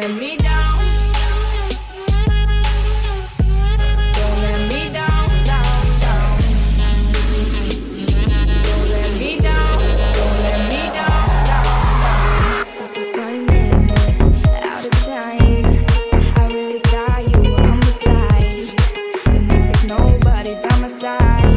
let me down. Don't let me down, down, down. Don't let me down. Don't let me down, down, down. Running out of time. I really thought you were on my side, but now there's nobody by my side.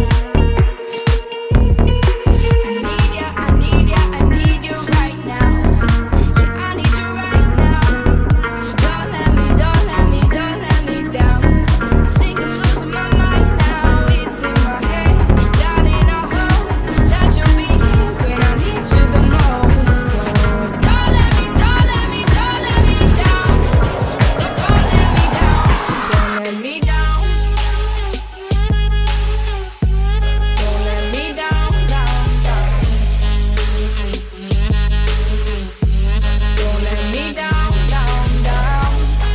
I need ya, I need ya, I need you right now. Yeah, I need you right now. So don't let me, don't let me, don't let me down. I think I'm losing my mind now. It's in my head, darling. I hope that you'll be here when I need you the most. So don't let me, don't let me, don't let me down. Don't let me down. Don't let me down. Don't let me down, down, down. Don't let me down, down, down.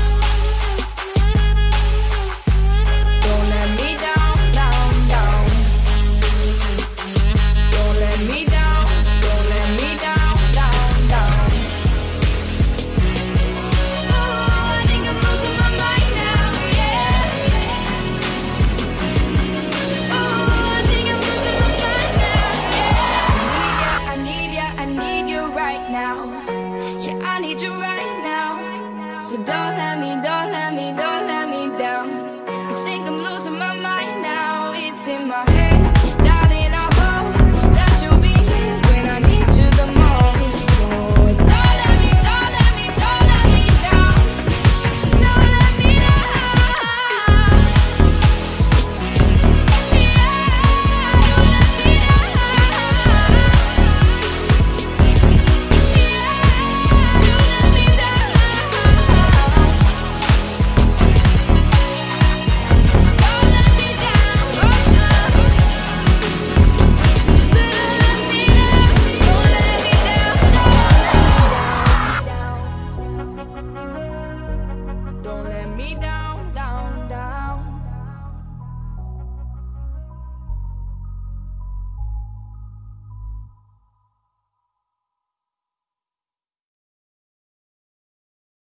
Don't let me down, down, down. Don't let me down, don't let me down, down, down. Oh, I think I'm losing my mind now, yeah. Oh, I think I'm losing my mind now, yeah. I need ya, I need you right now. Yeah, I need you right now. So don't let me, don't let me, don't let me down. I think I'm losing my mind now. It's in my head, darling. I hope that you'll be here when I need you the most. So don't let me, don't let me, don't let me down. Don't let me down. Yeah, don't let me down. Yeah, don't let me down. Don't let me down. Don't let me down. Don't let me down.